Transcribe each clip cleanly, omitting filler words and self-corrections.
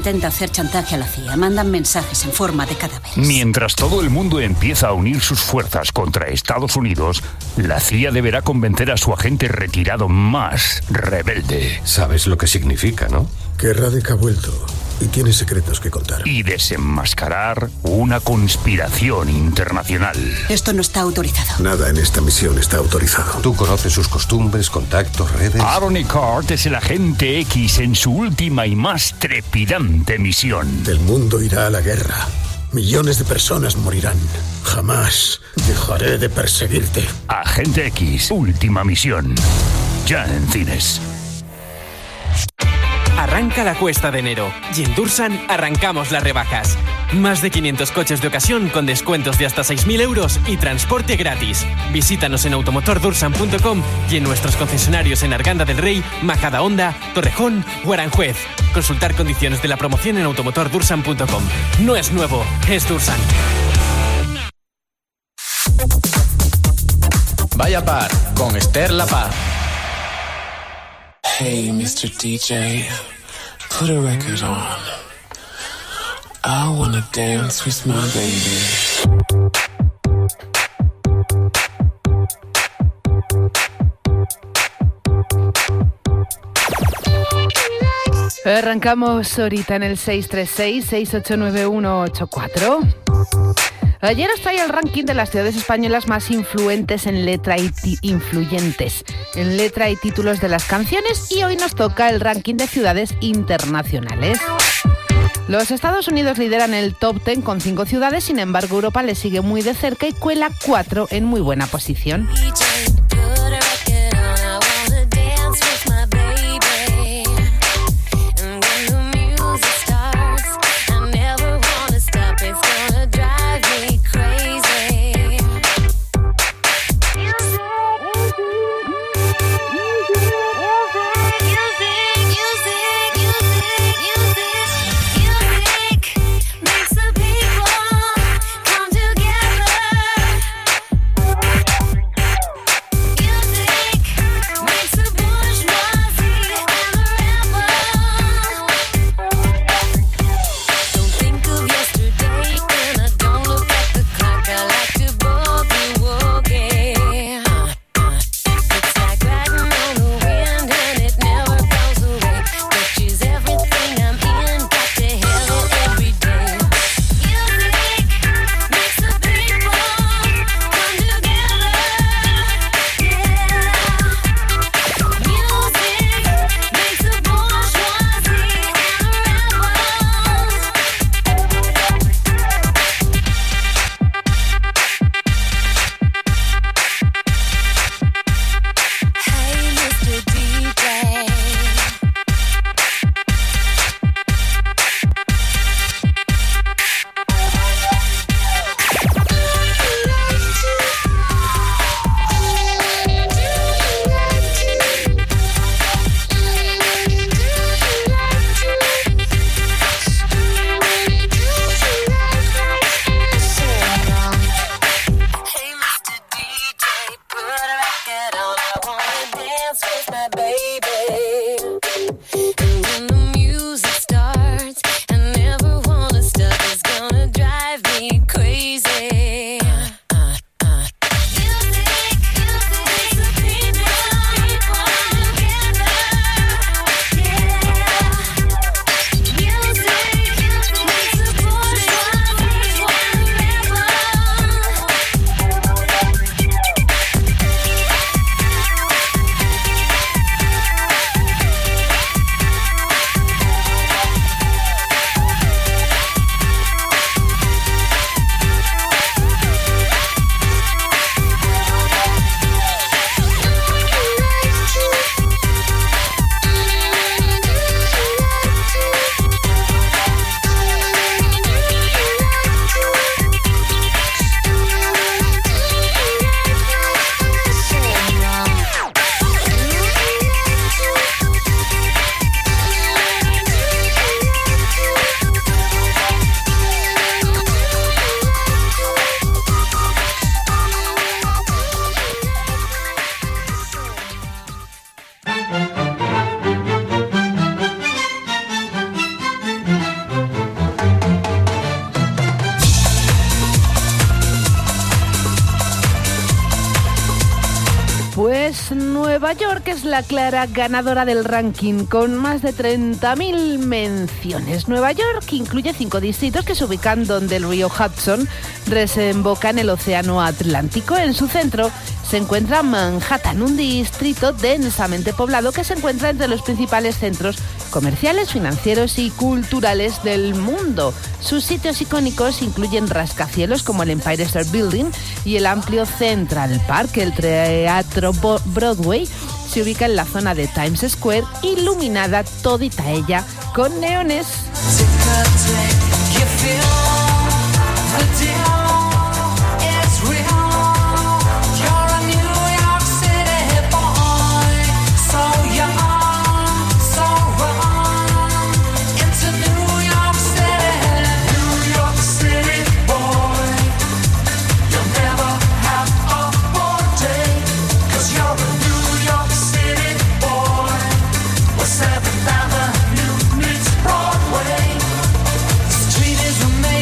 intenta hacer chantaje a la CIA. Mandan mensajes en forma de cadáveres. Mientras todo el mundo empieza a unir sus fuerzas contra Estados Unidos, la CIA deberá convencer a su agente retirado más rebelde. ¿Sabes lo que significa, no? Que Radek ha vuelto y tiene secretos que contar. Y desenmascarar una conspiración internacional. Esto no está autorizado. Nada en esta misión está autorizado. ¿Tú conoces sus costumbres, contactos, redes? Aaron Eckhart es el agente X en su última y más trepidante misión. El mundo irá a la guerra. Millones de personas morirán. Jamás dejaré de perseguirte. Agente X, última misión. Ya en cines. Arranca la cuesta de enero y en Dursan arrancamos las rebajas. Más de 500 coches de ocasión con descuentos de hasta 6.000 euros y transporte gratis. Visítanos en automotordursan.com y en nuestros concesionarios en Arganda del Rey, Majadahonda, Torrejón o Aranjuez. Consultar condiciones de la promoción en automotordursan.com. No es nuevo, es Dursan. Vaya Par con Esther La Paz. Hey, Mr. DJ, put a record on. I wanna dance with my baby. Arrancamos ahorita en el 636-689184. Ayer os traía el ranking de las ciudades españolas más influentes en letra y títulos de las canciones, y hoy nos toca el ranking de ciudades internacionales. Los Estados Unidos lideran el top 10 con 5 ciudades, sin embargo Europa le sigue muy de cerca y cuela 4 en muy buena posición. pues Nueva York es la clara ganadora del ranking con más de 30.000 menciones. Nueva York incluye 5 distritos que se ubican donde el río Hudson desemboca en el océano Atlántico. En su centro se encuentra Manhattan, un distrito densamente poblado que se encuentra entre los principales centros comerciales, financieros y culturales del mundo. Sus sitios icónicos incluyen rascacielos como el Empire State Building y el amplio Central Park. El Teatro Broadway se ubica en la zona de Times Square, iluminada todita ella con neones. Street is a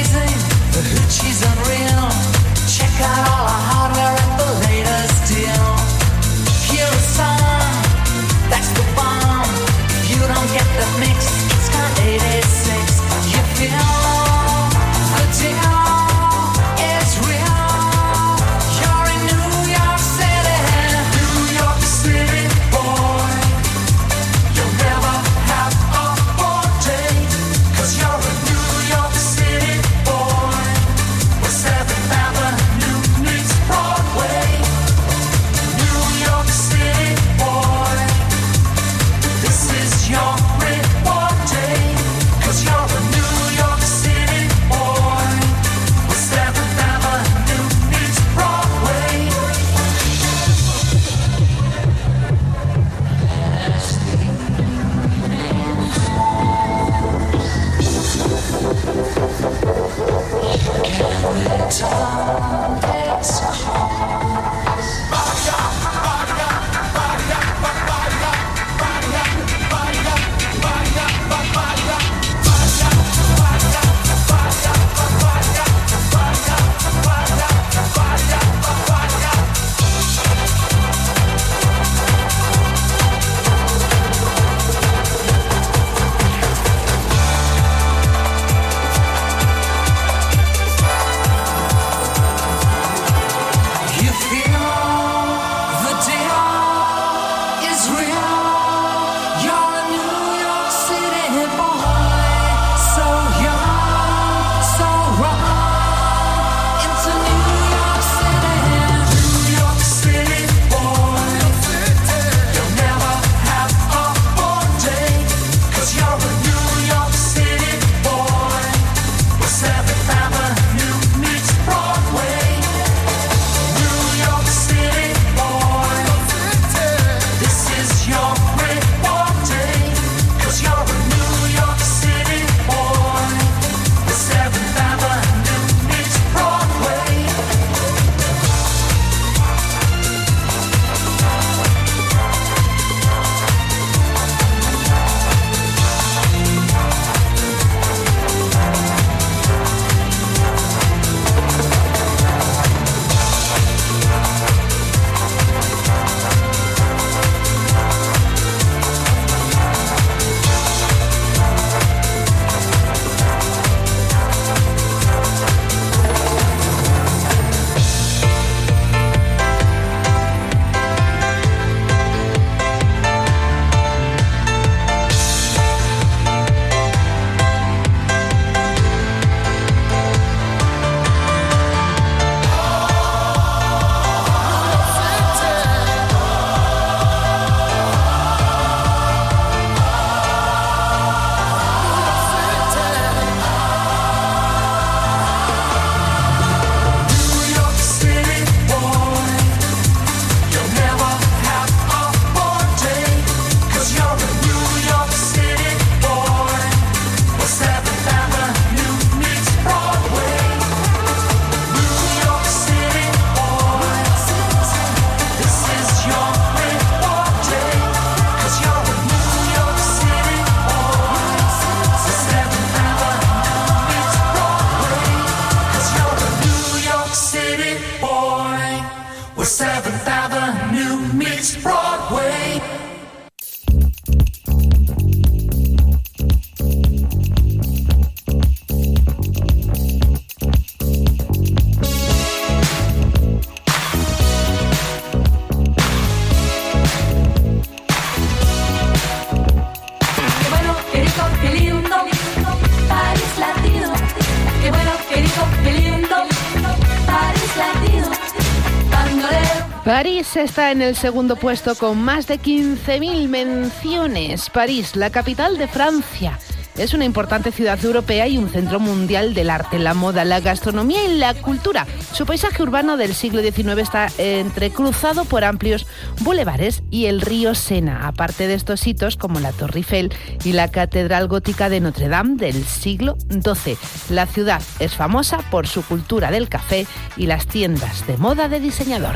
París está en el segundo puesto con más de 15.000 menciones. París, la capital de Francia. Es una importante ciudad europea y un centro mundial del arte, la moda, la gastronomía y la cultura. Su paisaje urbano del siglo XIX está entrecruzado por amplios bulevares y el río Sena, aparte de estos hitos como la Torre Eiffel y la Catedral Gótica de Notre Dame del siglo XII. La ciudad es famosa por su cultura del café y las tiendas de moda de diseñador.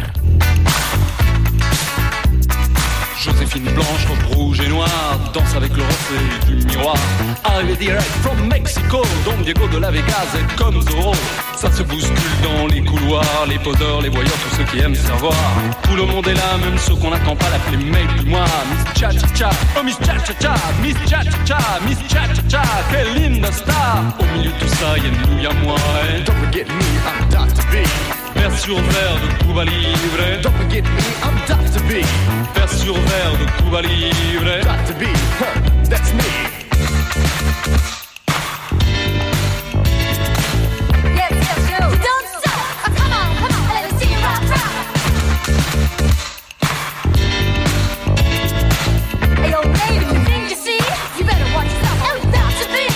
Joséphine Blanche, robe rouge et noire, danse avec le reflet du miroir. Arrivé direct from Mexico, Don Diego de la Vegas est comme Zorro. Ça se bouscule dans les couloirs, les poseurs, les voyeurs, tous ceux qui aiment savoir. Tout le monde est là, même ceux qu'on n'attend pas, l'appeler mec du mois. Miss Cha-Cha-Cha, oh Miss Cha-Cha-Cha, Miss Cha-Cha-Cha, Miss Cha-Cha-Cha, quelle linda star. Au milieu de tout ça, y'a nous, y'a moi, hein. Don't forget me, I'm Dr. B. Vers sur verre de Cuba Libre. Don't forget me, I'm Dr. B. Vers sur verre de Cuba Libre. Dr. B, that's me. Yes, yes, yo. You don't stop. Come on, let me see you rock, rock. Hey, yo, baby, you think you see? You better watch yourself. Oh, Dr. B.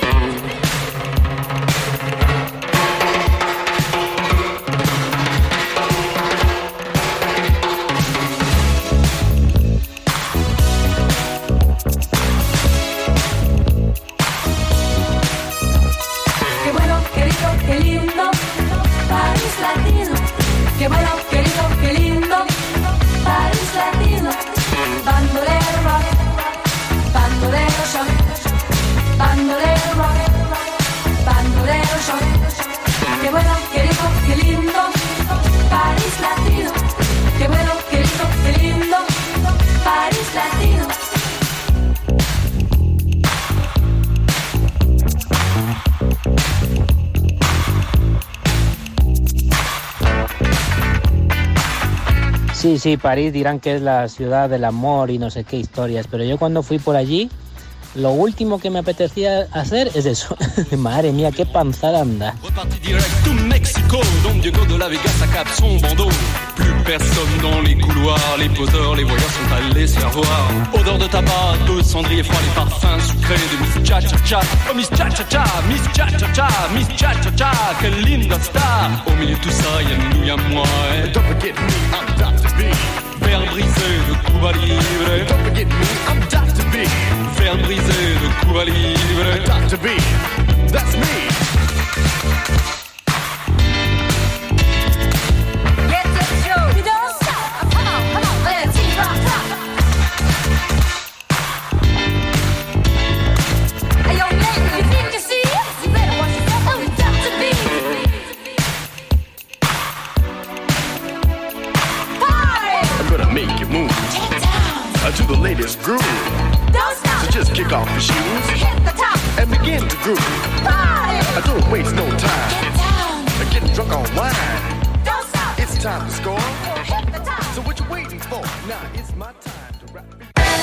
Qué lindo, París latino. Qué bueno, qué lindo, París latino. Bandolero rock, bandolero shock, bandolero rock, bandolero shock. Qué bueno, qué lindo, París latino. Qué bueno, qué lindo, París latino. Sí, París dirán que es la ciudad del amor y no sé qué historias, pero yo cuando fui por allí, lo último que me apetecía hacer es eso. Madre mía, qué panzada anda. Reparti direct to Mexico, Don Diego de la Vegas accable son bandeau. Plus personne dans les couloirs, les poseurs, les voyeurs sont allés se faire voir. Odeur de tabac, de cendrier froid, les parfums sucrés de Miss Cha-Cha-Cha. Oh Miss Cha-Cha-Cha, Miss Cha-Cha-Cha, Miss Cha-Cha-Cha, quelle linda star. Au milieu de tout ça, y'a nous, y'a moi, hein. Don't forget me, I'm Dr. B. Verre brisé de Cuba Libre. Don't forget me, I'm Dr. B. Verre brisé de Cuba Libre. Dr. B, that's me. To the latest groove. Don't stop. So just kick off your shoes. Hit the top. And begin to groove. Party. Don't waste no time. Get down. Getting drunk on wine. Don't stop. It's time to score. Hit the top. So what you waiting for? Now it's my time to rap.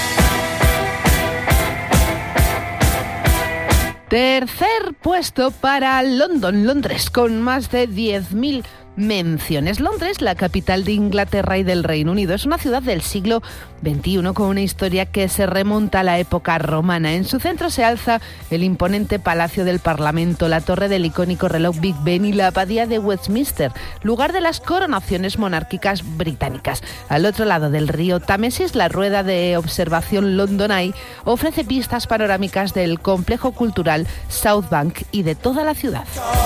Tercer puesto para Londres, con más de 10.000 menciones. Londres, la capital de Inglaterra y del Reino Unido, es una ciudad del siglo XXI con una historia que se remonta a la época romana. En su centro se alza el imponente Palacio del Parlamento, la torre del icónico reloj Big Ben y la abadía de Westminster, lugar de las coronaciones monárquicas británicas. Al otro lado del río Támesis, la rueda de observación London Eye ofrece vistas panorámicas del complejo cultural South Bank y de toda la ciudad.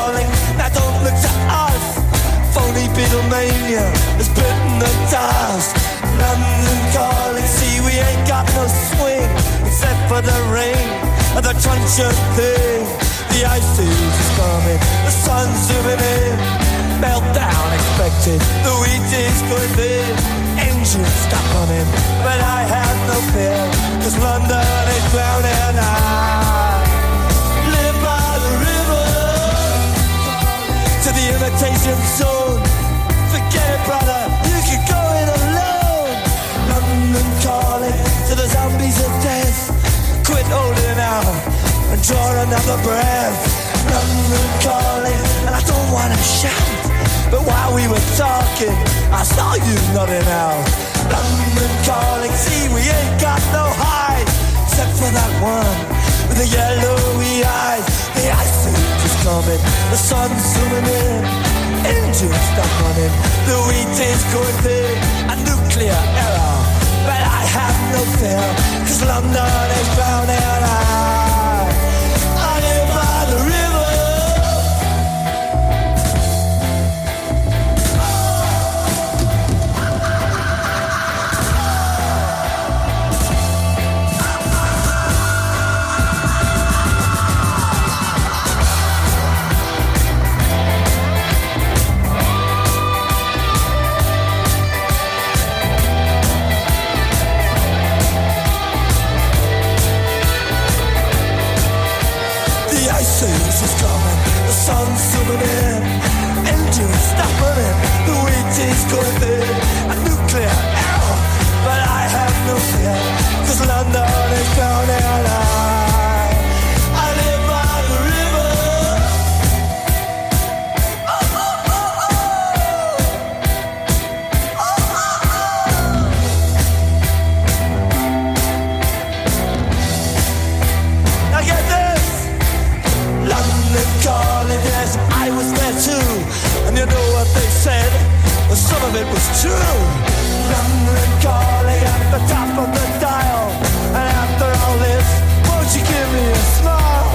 Phony Beatlemania is putting the dust. London calling, see we ain't got no swing except for the rain and the truncheon thing. The ice is coming, the sun's zooming in. Meltdown expected, the wheat is going in. Engines stop running, but I have no fear, 'cause London is drowning. I live by the river to the imitation zone. Forget it, brother, you can go it alone. London calling to the zombies of death. Quit holding out and draw another breath. London calling, and I don't want to shout, but while we were talking, I saw you nodding out. London calling, see we ain't got no hide, except for that one with the yellowy eyes. The ice age is coming, the sun's zooming in, engines stop running, the wheat is going big, a nuclear error. But I have no fear, 'cause London is drowning. I live by the river. Sun's zooming in, engines stop running, the wheat is going big, a nuclear error, but I have no fear, 'cause London is drowning. I live by the river. Oh, oh, oh, oh. Oh, oh, oh. Now get this, London calling, yes, I was there too. And you know what they said? Well, some of it was true. London calling at the top of the dial. And after all this, won't you give me a smile?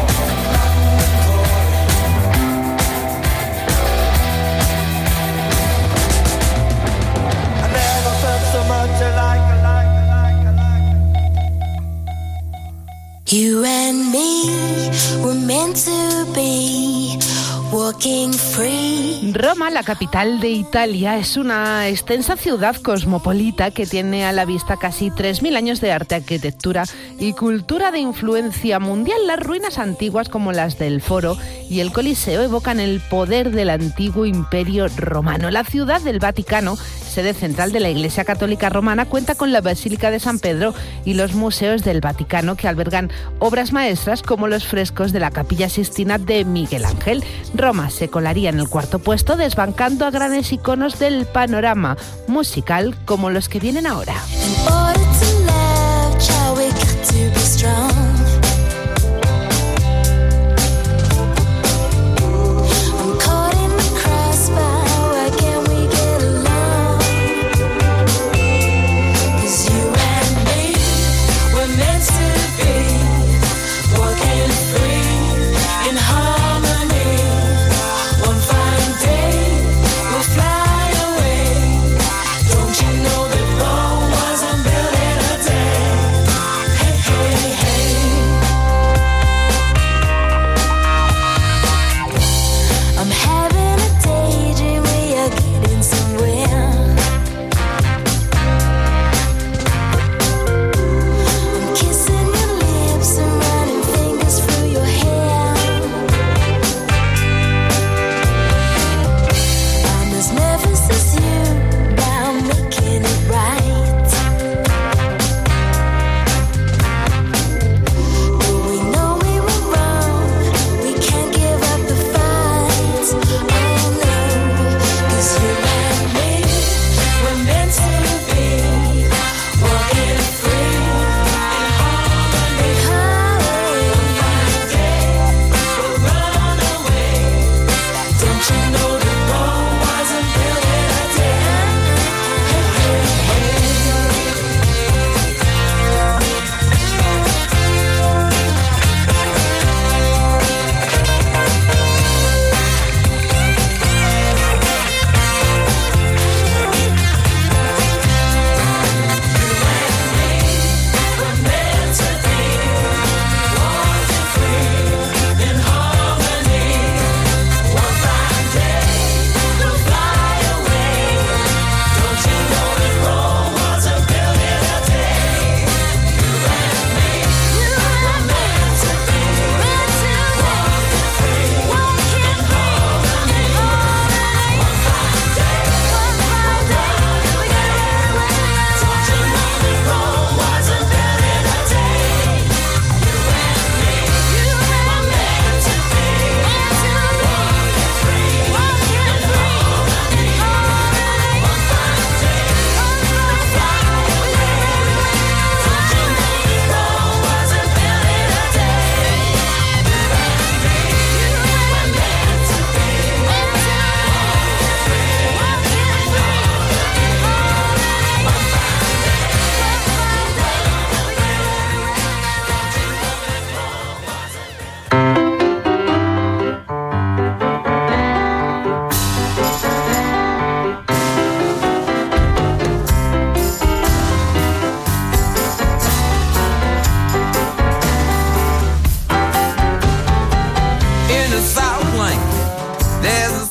I never felt so much alike. You and me were meant to be walking free. Roma, la capital de Italia, es una extensa ciudad cosmopolita que tiene a la vista casi 3.000 años de arte, arquitectura y cultura de influencia mundial. Las ruinas antiguas como las del Foro y el Coliseo evocan el poder del antiguo Imperio Romano. La ciudad del Vaticano, sede central de la Iglesia Católica Romana, cuenta con la Basílica de San Pedro y los museos del Vaticano, que albergan obras maestras como los frescos de la Capilla Sixtina de Miguel Ángel. Roma se colaría en el cuarto puesto, desbancando a grandes iconos del panorama musical como los que vienen ahora. Don't you know that Rome was a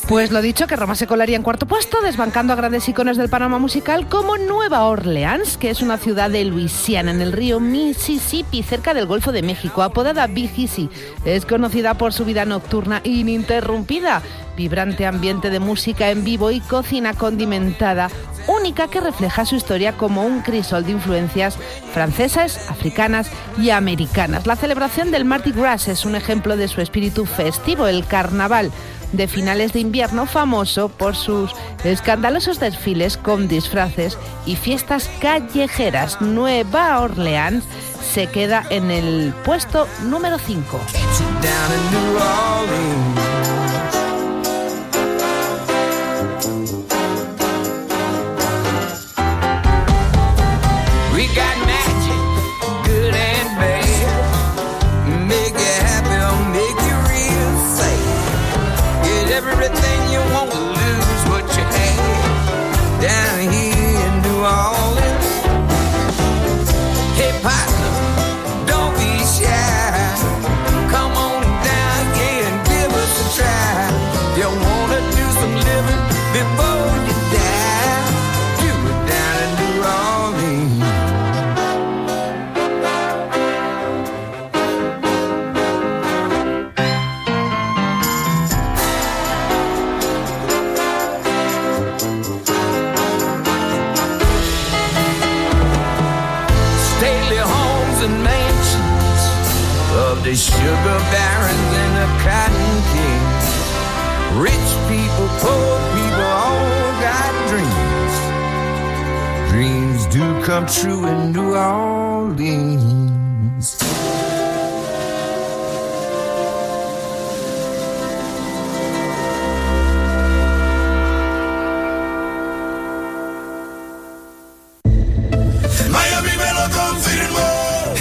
Pues lo dicho, que Roma se colaría en cuarto puesto, desbancando a grandes iconos del panorama musical como Nueva Orleans, que es una ciudad de Luisiana, en el río Mississippi, cerca del Golfo de México, apodada Big Easy. Es conocida por su vida nocturna ininterrumpida, vibrante ambiente de música en vivo y cocina condimentada, única que refleja su historia como un crisol de influencias francesas, africanas y americanas. La celebración del Mardi Gras es un ejemplo de su espíritu festivo, el carnaval de finales de invierno, famoso por sus escandalosos desfiles con disfraces y fiestas callejeras. Nueva Orleans se queda en el puesto número 5. Everything you want to lose what you had down here in New Orleans. Hey partner, don't be shy. Come on down here and give us a try. You wanna do some living before you die? Do it down in New Orleans. The sugar barons and the cotton kings. Rich people, poor people, all got dreams. Dreams do come true in New Orleans. Miami me lo confirmó.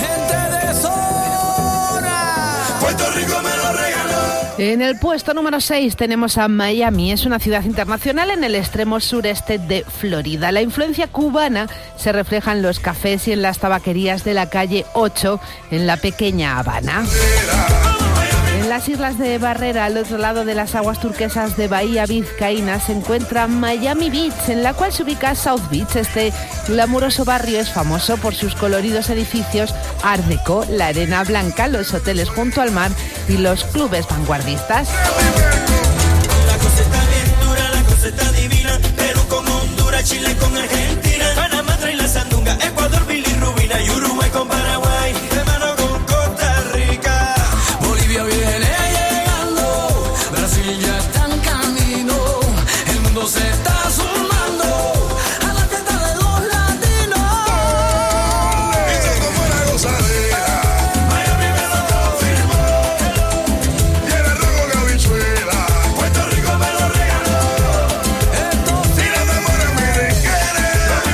En el puesto número 6 tenemos a Miami. Es una ciudad internacional en el extremo sureste de Florida. La influencia cubana se refleja en los cafés y en las tabaquerías de la calle 8 en la pequeña Habana. En las islas de Barrera, al otro lado de las aguas turquesas de Bahía Vizcaína, se encuentra Miami Beach, en la cual se ubica South Beach. Este glamuroso barrio es famoso por sus coloridos edificios Art Deco, la arena blanca, los hoteles junto al mar y los clubes vanguardistas. La cosa está bien dura, la cosa está divina. Perú con Honduras, Chile con Argentina, Panamá trae la sandunga, Ecuador, bilirrubina y Uruguay con Paraguay, hermano con Costa Rica. Bolivia viene llegando, Brasil ya está en camino, el mundo se está sumando a la fiesta de los latinos. Viste cómo la gozadera. Miami me lo confirmó. Y el arroz con habichuela. Puerto Rico me lo regaló. Y la memoria me requiere.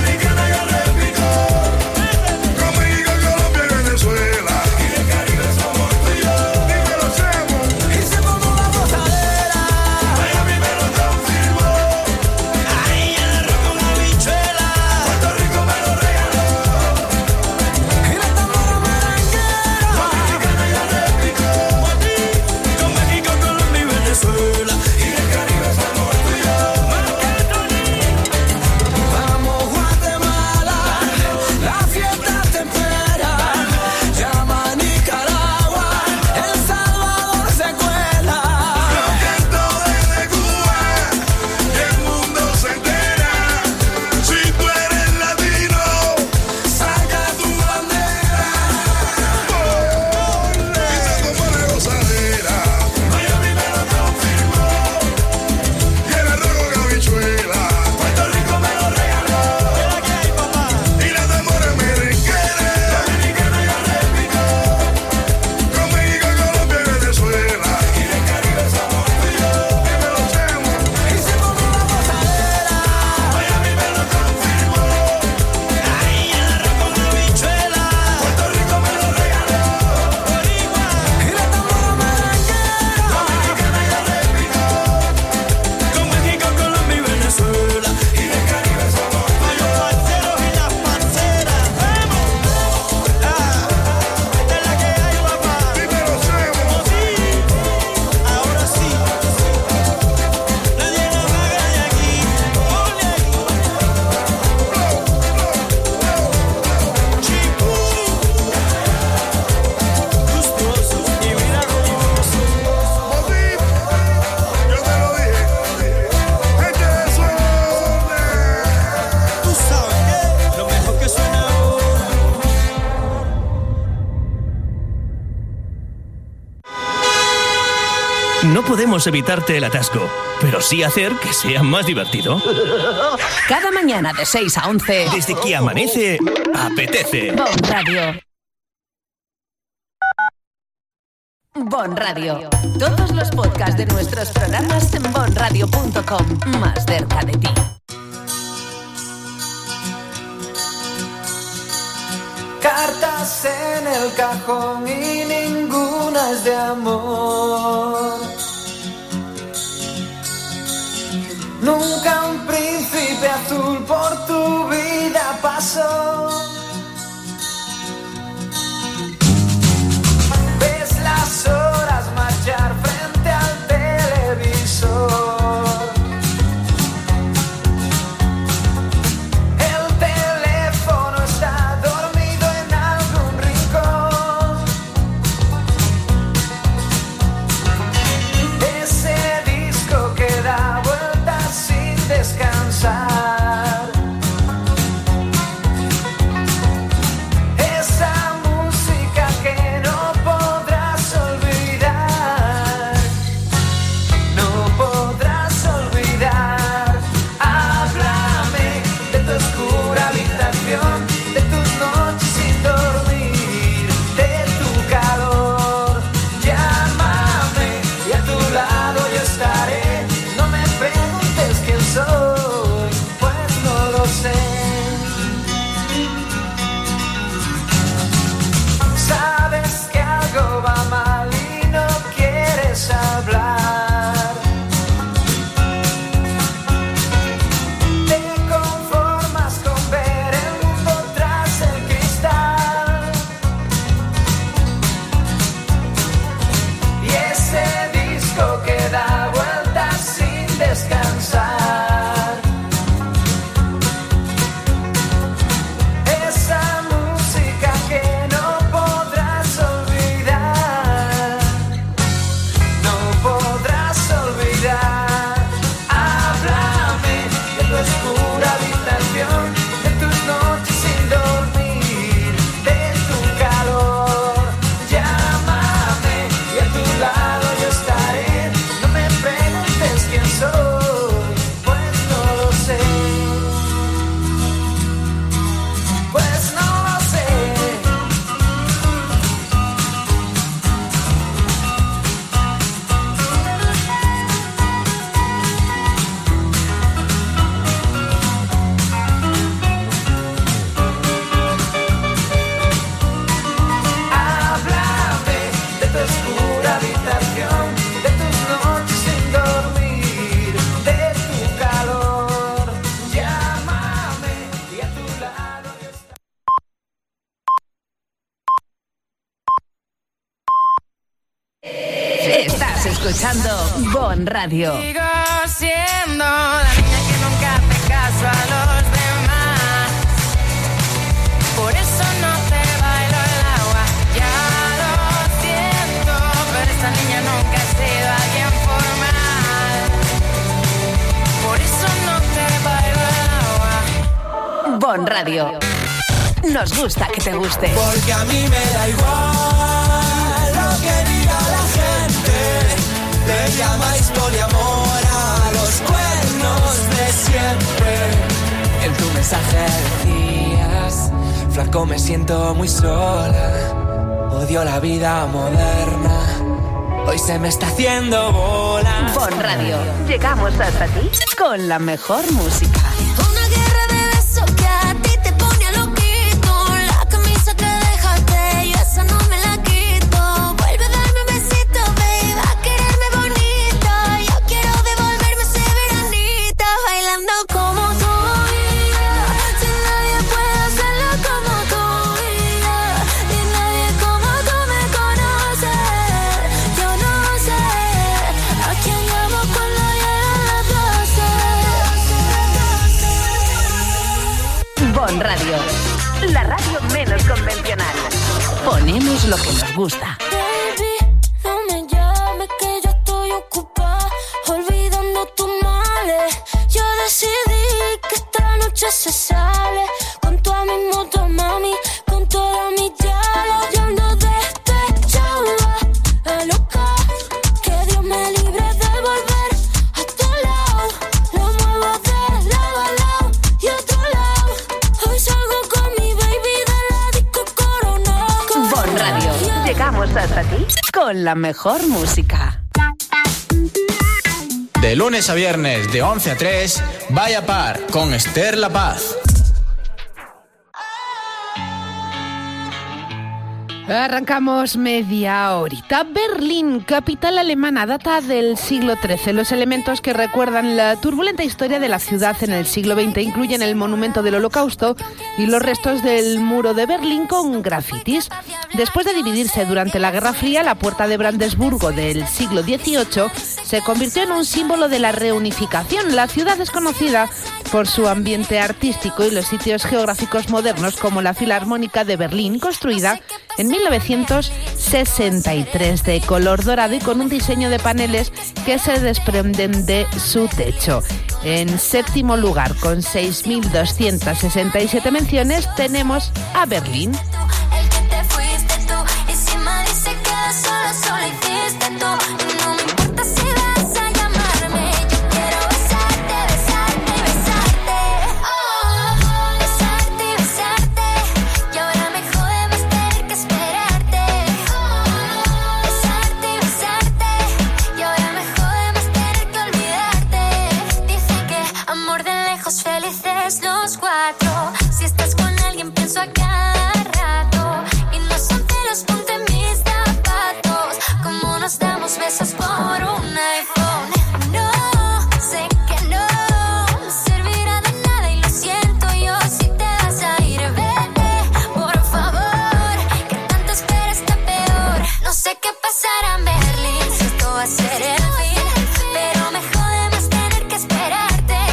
No podemos evitarte el atasco, pero sí hacer que sea más divertido. Cada mañana de 6 a 11. Desde que amanece, apetece. Bon Radio. Bon Radio. Todos los podcasts de nuestros programas en bonradio.com. Más cerca de ti. Cartas en el cajón y ninguna es de amor. Nunca un príncipe azul por tu vida pasó. Ves las horas marchar frente al televisor. Descansar. Esa música que no podrás olvidar, no podrás olvidar. Háblame de tu oscura habitación, de tus noches sin dormir, de tu calor. Llámame y a tu lado yo estaré. No me preguntes quién soy, pues no lo sé. Sabes que algo va mal y no quieres hablar. Te conformas con ver el mundo tras el cristal. Y ese disco que da vueltas sin descansar. Esa música que no podrás olvidar, no podrás olvidar. Háblame de tu oscura habitación, de tus noches sin dormir, de tu calor. Llámame y a tu lado yo estaré. No me preguntes quién soy, pues no lo sé. Pues no lo sé. Háblame de tu oscura habitación, de tus noches sin dormir, de tu calor. Llámame y a tu lado yo estaré. Estás escuchando Bon Radio. Sigo siendo la niña que nunca hace caso a los demás. Por eso no te bailo el agua. Ya lo siento, pero esa niña nunca ha sido alguien formal. Por eso no te bailo el agua. Bon Radio. Nos gusta que te guste. Porque a mí me da igual lo que diga la gente. Le llamáis poliamor a los cuernos de siempre. En tu mensaje decías, flaco, me siento muy sola. Odio la vida moderna. Hoy se me está haciendo bola. Bon Radio. Llegamos hasta ti con la mejor música. Una guerra de besos que a ti te pone a loquito. La camisa que dejaste, yo esa no me la quito. Vuelve a darme un besito, baby, a quererme bonito. Yo quiero devolverme ese veranito, bailando como tú, si nadie puede hacerlo como tú, y nadie como tú me conoce. Yo no sé a quién llamo cuando llegan las 12. Bon Radio. La radio menos convencional. Ponemos lo que nos gusta. Baby, no me llames que yo estoy ocupada, olvidando tus males. Yo decidí que esta noche se sale con toda mi moto, mami, con toda mi yalo. Yo ando despechada, a loca, que Dios me libre. con la mejor música. De lunes a viernes, de 11 a 3, Vaya Par, con Esther La Paz. Arrancamos media horita. Berlín, capital alemana, data del siglo XIII. Los elementos que recuerdan la turbulenta historia de la ciudad en el siglo XX incluyen el monumento del Holocausto y los restos del muro de Berlín con grafitis. Después de dividirse durante la Guerra Fría, la puerta de Brandeburgo del siglo XVIII se convirtió en un símbolo de la reunificación. La ciudad es conocida por su ambiente artístico y los sitios geográficos modernos como la Filarmónica de Berlín, construida en 1963 de color dorado y con un diseño de paneles que se desprenden de su techo. En séptimo lugar, con 6.267 menciones, tenemos a Berlín. Felices los cuatro. Si estás con alguien pienso a cada rato. Y no son celos, ponte mis zapatos. Como nos damos besos por un iPhone. No, sé que no servirá de nada y lo siento yo. Si te vas a ir, vete, por favor. Que tanto esperes está peor. No sé qué pasará en Berlín, si esto va a ser el fin. Pero me jode más tener que esperarte.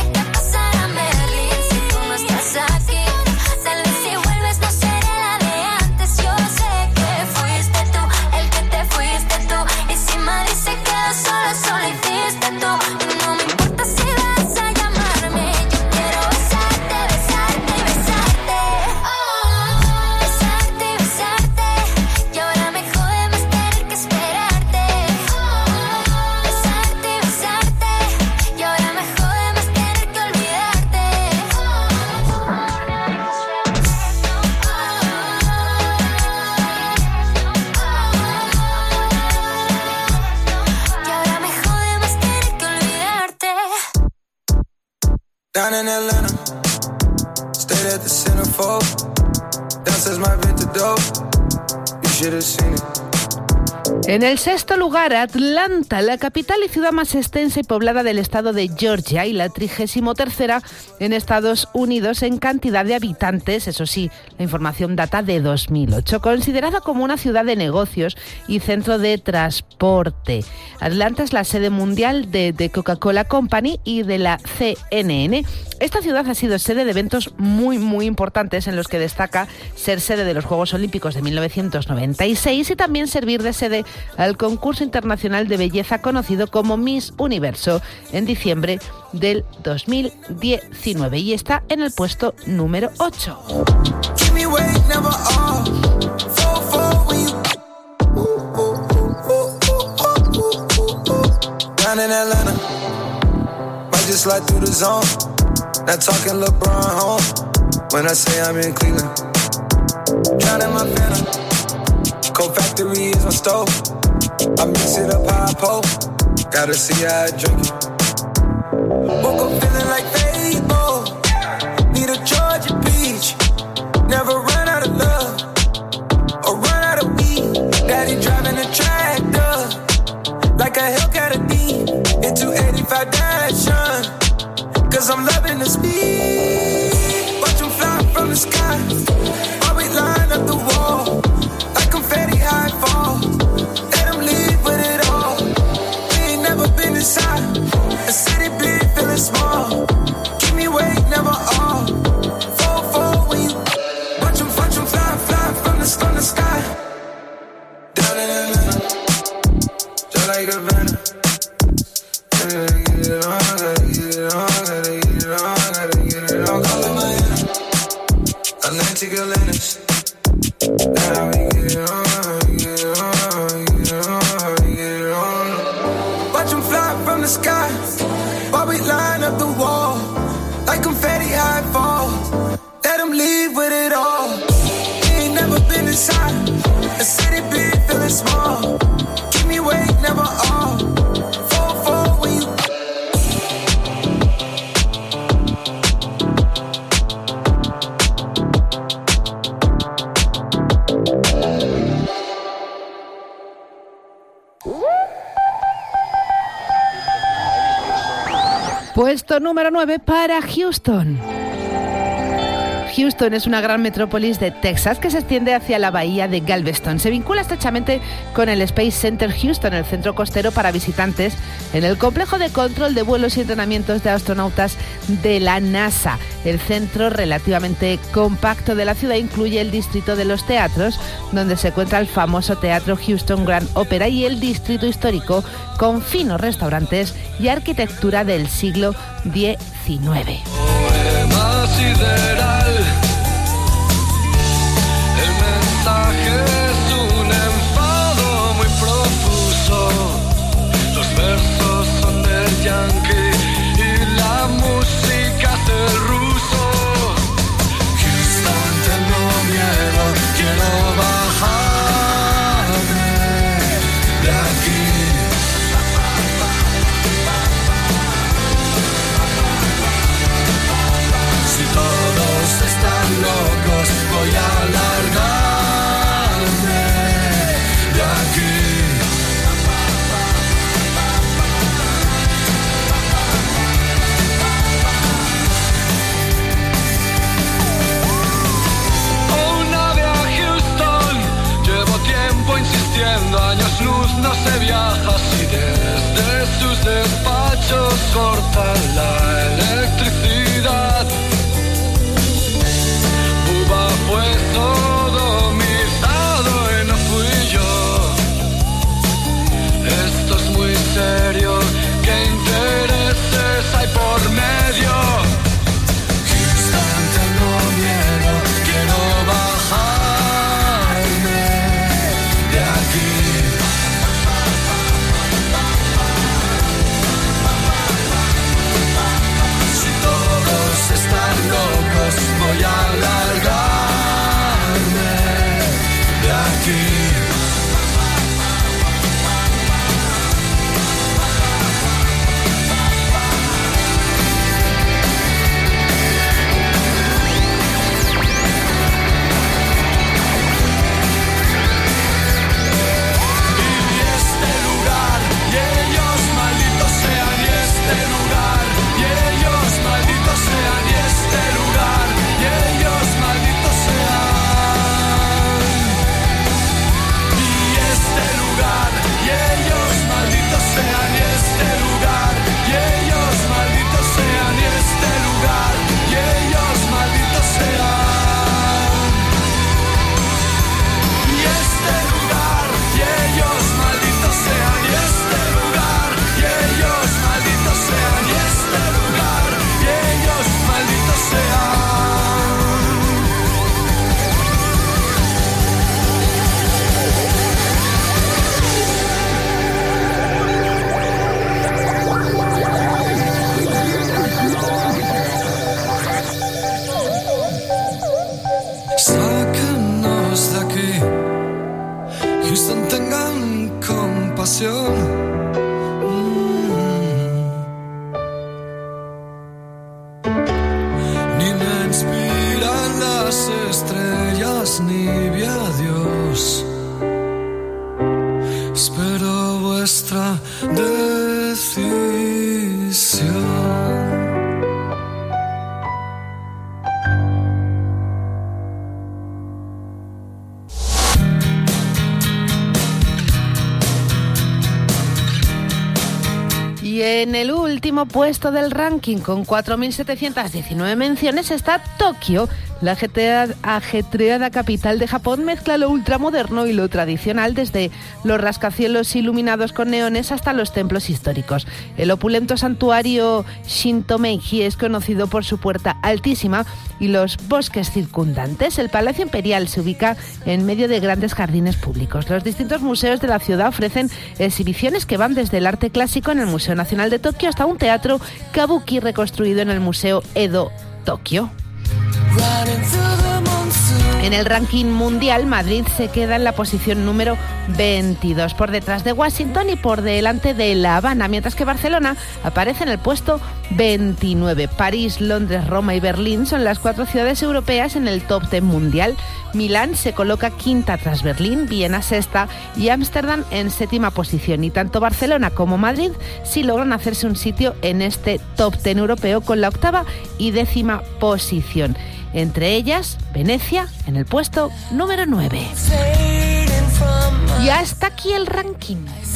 Down in Atlanta, stayed at the Centerfold. Downstairs my vintage dope, you should have seen it. En el sexto lugar, Atlanta, la capital y ciudad más extensa y poblada del estado de Georgia y la 33ª en Estados Unidos en cantidad de habitantes. Eso sí, la información data de 2008, considerada como una ciudad de negocios y centro de transporte. Atlanta es la sede mundial de The Coca-Cola Company y de la CNN. Esta ciudad ha sido sede de eventos muy importantes en los que destaca ser sede de los Juegos Olímpicos de 1996 y también servir de sede al concurso internacional de belleza conocido como Miss Universo en diciembre del 2019 y está en el puesto número 8. Not talking LeBron home when I say I'm in Cleveland. Drowning my phantom. Cold Factory is my stove. I mix it up how I pull. Gotta see how I drink it. Woke up feeling like Fable. Need a Georgia peach. Never run out of love or run out of weed. Daddy driving a tractor like a Hellcat a D. In 285 Dashun. Cause I'm loving the speed. Watch them fly from the sky. While we line up the wall. Like confetti high fall. Let them leave with it all. We ain't never been inside. A city big, feeling small. Keep me awake, never all. 4-4 when you watch them fly from the sky. Down in Atlanta. Just like a venom. Gotta get it on, gotta get it on. Atlantic Atlantis. Now we get it on, get it on, get it on, get it on. Watch them fly from the sky while we line up the wall. Like confetti high fall. Let them leave with it all. We ain't never been inside. A city big, feeling small. Keep me awake, never all. Fall when you. Puesto número 9 para Houston. Houston es una gran metrópolis de Texas que se extiende hacia la bahía de Galveston. Se vincula estrechamente con el Space Center Houston, el centro costero para visitantes en el complejo de control de vuelos y entrenamientos de astronautas de la NASA. El centro relativamente compacto de la ciudad incluye el distrito de los teatros, donde se encuentra el famoso Teatro Houston Grand Opera, y el distrito histórico con finos restaurantes y arquitectura del siglo XIX. Poema sideral. El mensaje es un enfado muy profuso. Los versos son del yankee y la música es del ruso. Houston, tengo miedo, quiero bajarme de aquí. Todos están locos, voy a largarme de aquí. Oh, nave a Houston, llevo tiempo insistiendo, años luz no se viaja así. Desde sus despachos cortan la electricidad. Fue sodomizado y no fui yo. Esto es muy serio, ¿qué intereses hay por medio? Houston, tengo miedo, quiero bajarme de aquí. Si todos están locos, voy a largar de aquí. Sáquenos de aquí, Houston, tengan compasión. Ni me inspiran las estrellas, ni vi a Dios. Espero vuestra decisión. Y en el último puesto del ranking, con 4.719 menciones, está Tokio. La ajetreada capital de Japón mezcla lo ultramoderno y lo tradicional, desde los rascacielos iluminados con neones hasta los templos históricos. El opulento santuario Shinto-Meiji es conocido por su puerta altísima y los bosques circundantes. El Palacio Imperial se ubica en medio de grandes jardines públicos. Los distintos museos de la ciudad ofrecen exhibiciones que van desde el arte clásico en el Museo Nacional de Tokio hasta un teatro kabuki reconstruido en el Museo Edo, Tokio. Running through the monsoon. En el ranking mundial, Madrid se queda en la posición número 22, por detrás de Washington y por delante de La Habana, mientras que Barcelona aparece en el puesto 29. París, Londres, Roma y Berlín son las 4 ciudades europeas en el top 10 mundial. Milán se coloca quinta tras Berlín, Viena sexta y Ámsterdam en séptima posición. Y tanto Barcelona como Madrid sí logran hacerse un sitio en este top 10 europeo con la octava y décima posición. Entre ellas, Venecia en el puesto número 9. Y hasta aquí el ranking.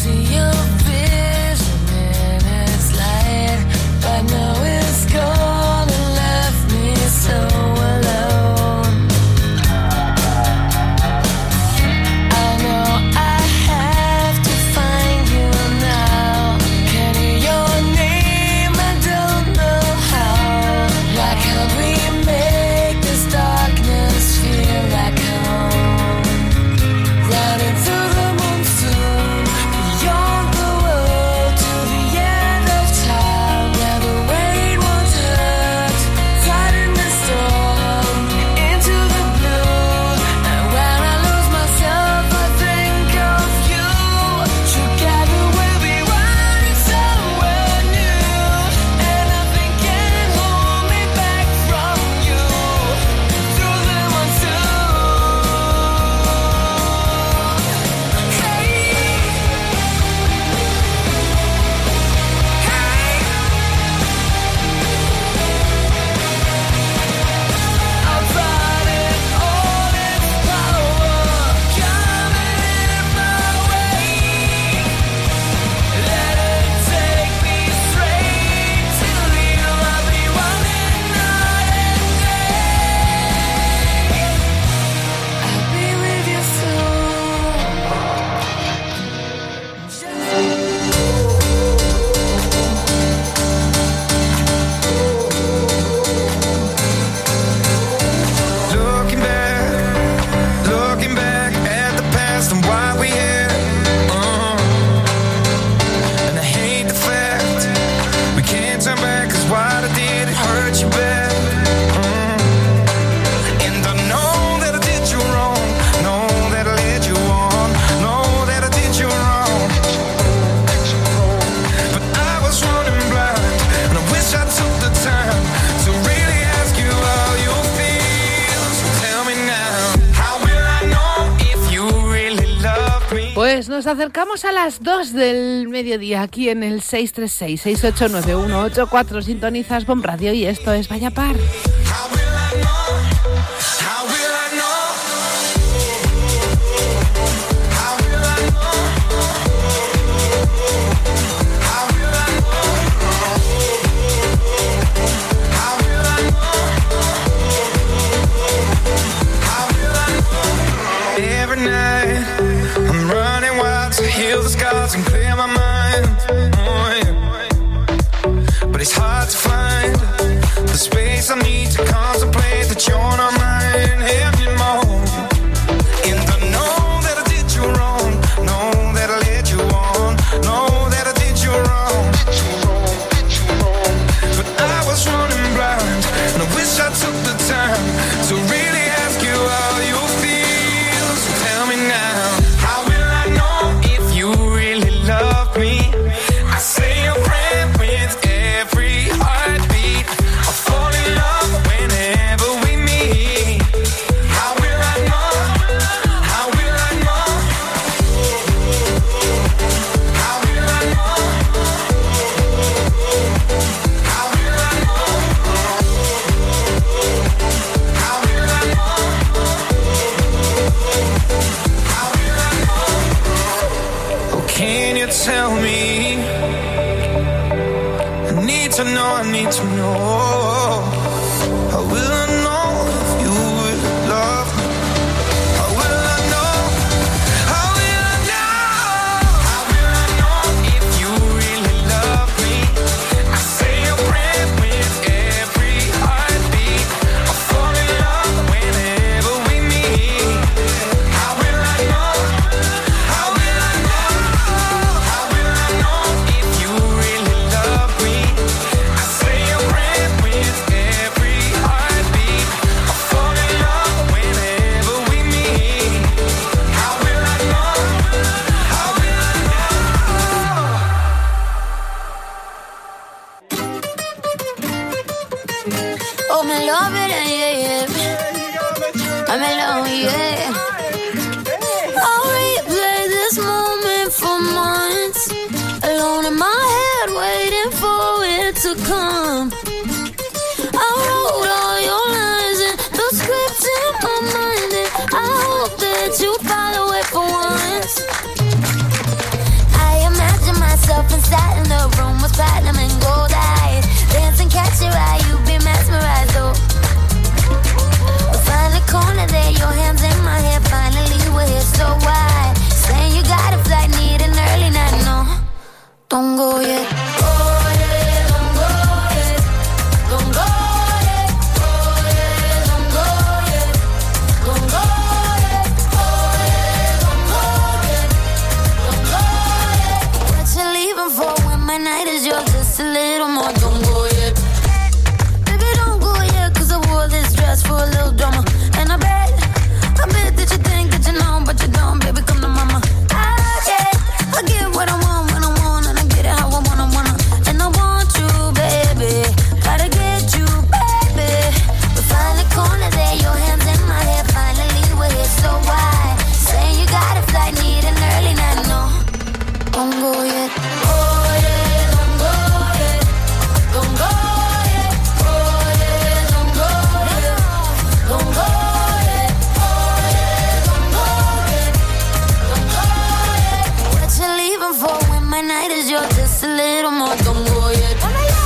Pues nos acercamos a las 2 del mediodía aquí en el 636-689-184. Sintonizas Bomb Radio y esto es Vaya Par. Heal the scars and clear my mind. Oh, yeah. But it's hard to find the space I need to contemplate that you're not mine anymore. And I know that I did you wrong. Know that I led you on. Know that I did you wrong. But I was running blind, and I wish I took the time to really ask you how you feel. So tell me now. Love me. I say a prayer with every heartbeat. I fall in love whenever we meet. How will I know? How will I know? How will I know? How will I know? How will I know? How will I know? Can you tell me? I need to know, I need to know. How will I know if you would love me? How will I know? How will I know? How will I know if you really love me? I say a prayer with every heartbeat. I fall in love whenever we meet. How will I know? How will I know? How will I know if you really love me? I say a prayer with every heartbeat. Oh, me love it, yeah, yeah. I'm alone, yeah. I'll replay this moment for months. Alone in my head, waiting for it to come. I wrote all your lines and the script in my mind, and I hope that you follow it for once. I imagine myself inside in the room with platinum and gold eyes, dancing, catch your eye, you be mesmerized, oh. Find a corner there, your hands in my hair, finally we're here, so why? Saying you got a flight, need an early night, no, don't go yet. Oh yeah, don't go yet, don't go yet. Oh yeah, don't go yet, don't go yet. Oh yeah, don't go yet, don't go yet. What you leaving for when my night is yours? Just a little more, don't go yet. Baby, don't go yet, 'cause I wore this dress for a little drama. And I bet that you think that you know, but you don't, baby, come to mama. I get what I want when I want, and I get it how I wanna. And I want you, baby, gotta get you, baby. We find a corner there, your hands in my hair, finally we're here, so why? Saying you got a flight, need an early night, no, don't go yet. Oh yeah, don't go yet, don't go yet. Oh yeah, don't go yet, don't go yet. Oh yeah, don't go yet, don't go yet. What you leaving for when my night is yours? Just a little more, don't go yet.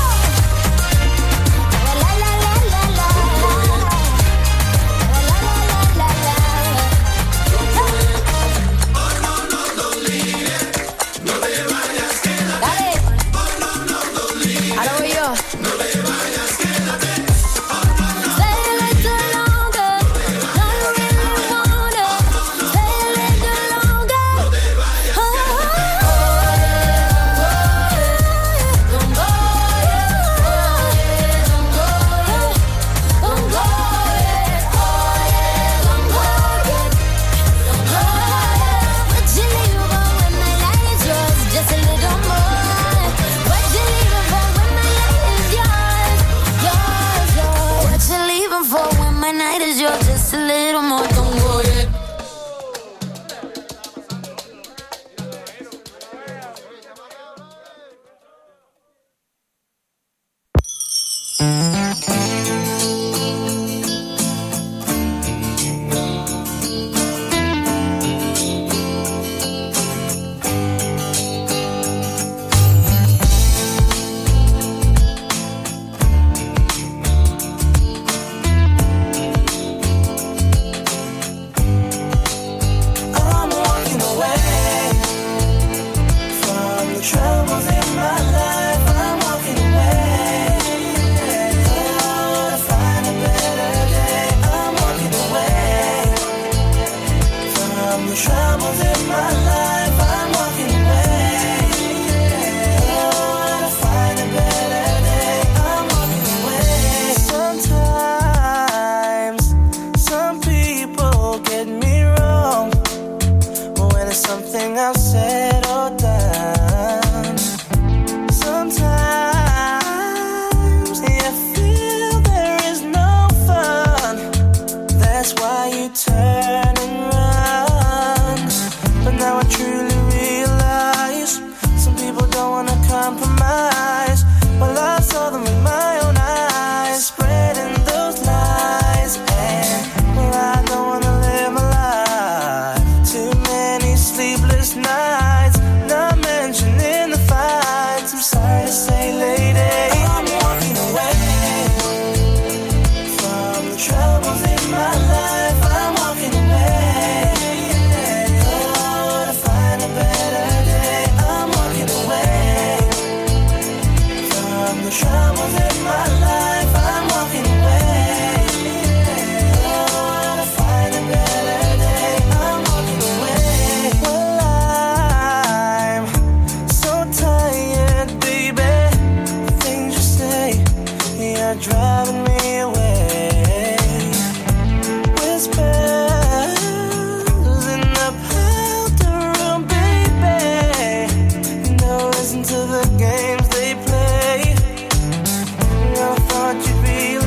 Ahora voy yo. Stay a little longer. No, you really wanna. Stay a little longer. Oh, don't go yet. Don't go yet. Don't go yet. Oh yeah, don't go yet. Don't go yet. What you leaving for when my night is yours? Just a little more. What you leaving for when my night is yours? Yours, yours. What you leaving for when my night is yours? Just a little more. Don't go yet. I'm walking away from the troubles in my life. I'm walking away. To find a better day. I'm walking away from the troubles in my life. I'm walking away. To find a better day. I'm walking away. Sometimes some people get me wrong when it's something I've said or done. Sometimes you feel there is no fun. That's why you turn and run. But now I truly realize some people don't wanna compromise. Well, I saw them with my own eyes, spreading those lies. And well, I don't wanna live my life. Too many sleepless nights, not mentioning the fights. I'm sorry to say, lady, I'm walking away from the troubles in my life. I'm walking away. Oh, to find a better day. I'm walking away from the troubles in my life. I'm walking away. Oh, to find a better day. I'm walking away. Well, I'm so tired, baby. The things you say, you're driving me away. Whispers in the powder room, baby. No, listen to the games they play. I thought you'd be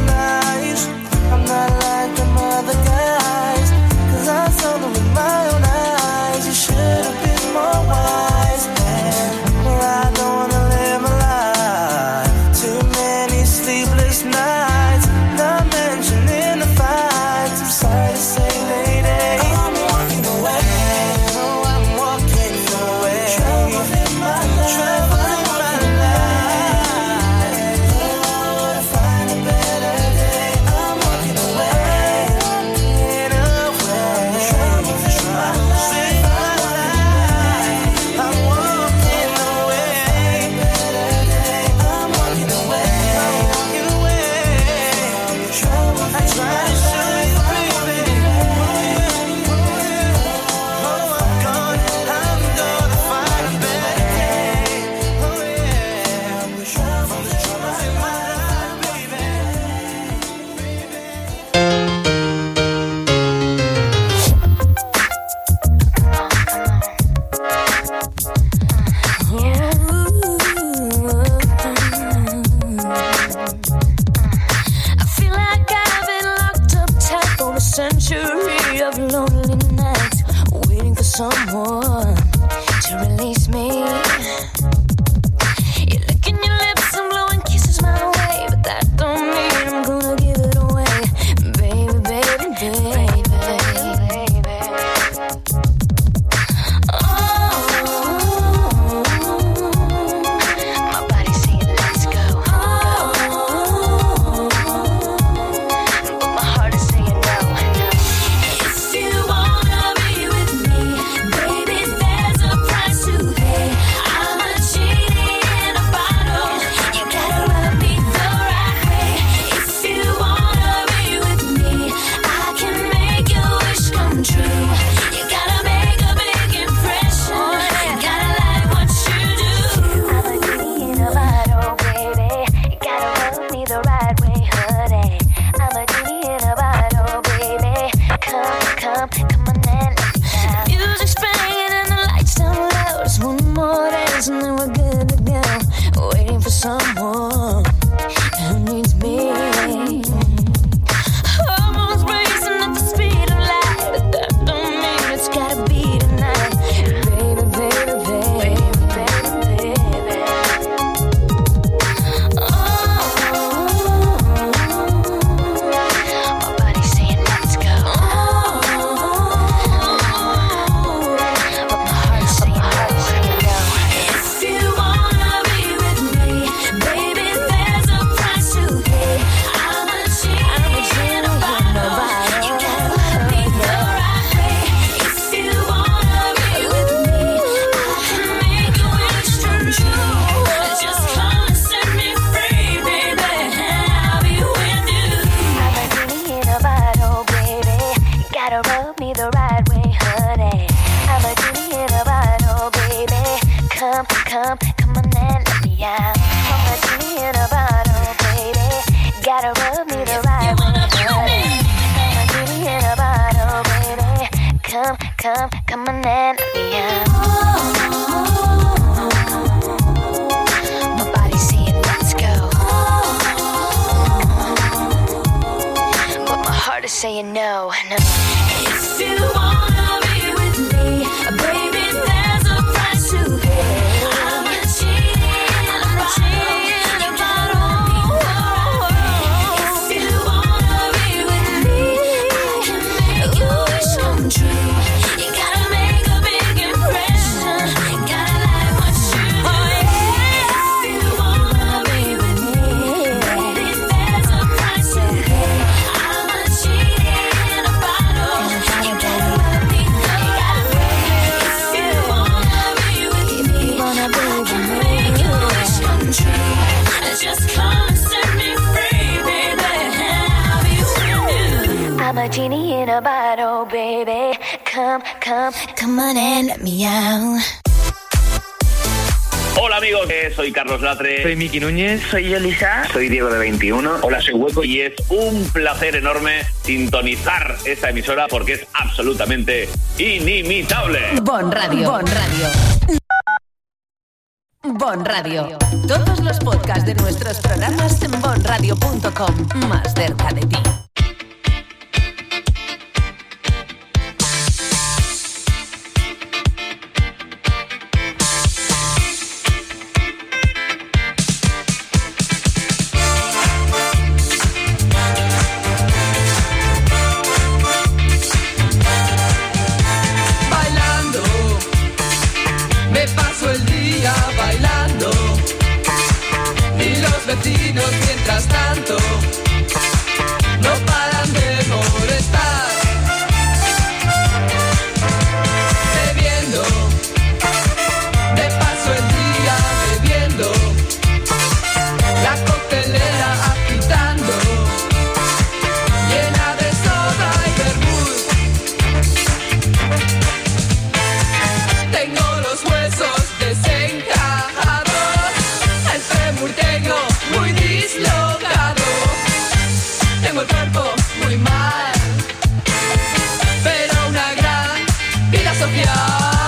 someone who needs me. Almost racing at the speed of light, but that don't mean it's gotta be tonight. Baby, baby, baby, baby, baby. My body's saying let's go. But my heart's saying no. If you wanna be with me, baby, there's a price to pay. I'm a genie in a bottle. You gotta love me the right way. If you wanna be with me, I can make your wish come true. Just come and set me free, baby, and I'll be with you. I'm a genie in a bottle, baby. You gotta rub me the right way, honey. I'm a genie in a bottle, baby. Come, come, come on and let me out. I'm a genie in a bottle, baby. Gotta rub me the right way, honey. I'm a genie in a bottle, baby. Come, come, come on and let me out. My body's saying let's go, but my heart is saying no, no. If you wanna be with me, baby, there's a price to pay. I'm a genie in a bottle. If you wanna be with me, I can make your wish come true. You gotta make a big impression. Gotta like what you do. If you wanna be with me, baby, there's a price to pay. I'm a genie in a bottle. You gotta love me the right way. If you wanna be with me, I can make your wish come true. Just come and set me free, baby, and I'll be with you. I'm a genie in a bottle, baby. Come, come, come on and let me out. Hola amigos, soy Carlos Latre. Soy Miki Núñez. Soy Yolisa. Soy Diego de 21. Hola, soy Hueco y es un placer enorme sintonizar esta emisora porque es absolutamente inimitable. Bon Radio. Bon Radio. Bon Radio. Todos los podcasts de nuestros programas en bonradio.com. Más cerca de ti. Bailando, me paso el día bailando, y los vecinos mientras tanto no paran de molestar. Bebiendo, me paso el día bebiendo, la coctelera agitando, llena de soda y vermut. Tengo los huesos desencajados, el fémur tengo muy dislocado, tengo el cuerpo muy mal, pero una gran vida social.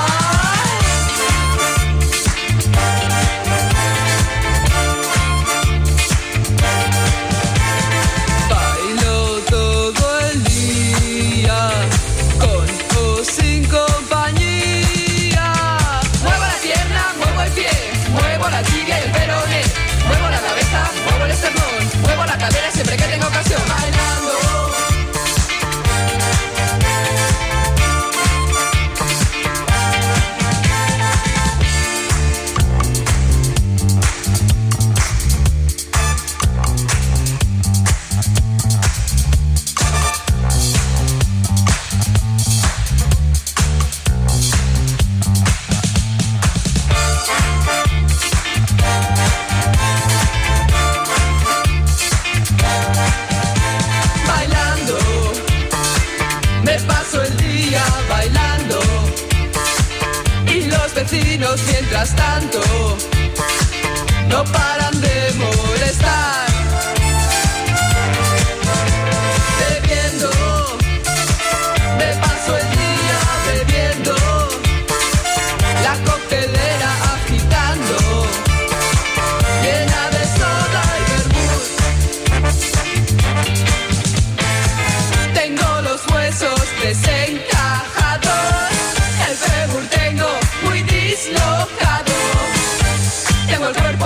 Bailo todo el día, con o sin compañía. Muevo la pierna, muevo el pie, muevo la tibia y el peroné, muevo la cabeza, muevo el esternón, muevo la cadera siempre que tengo ocasión. Bailando. Bailando, me paso el día bailando, y los vecinos mientras tanto no paran de molestar. Bebiendo, me paso el día bebiendo, la coctelera agitando, llena de tengo el cuerpo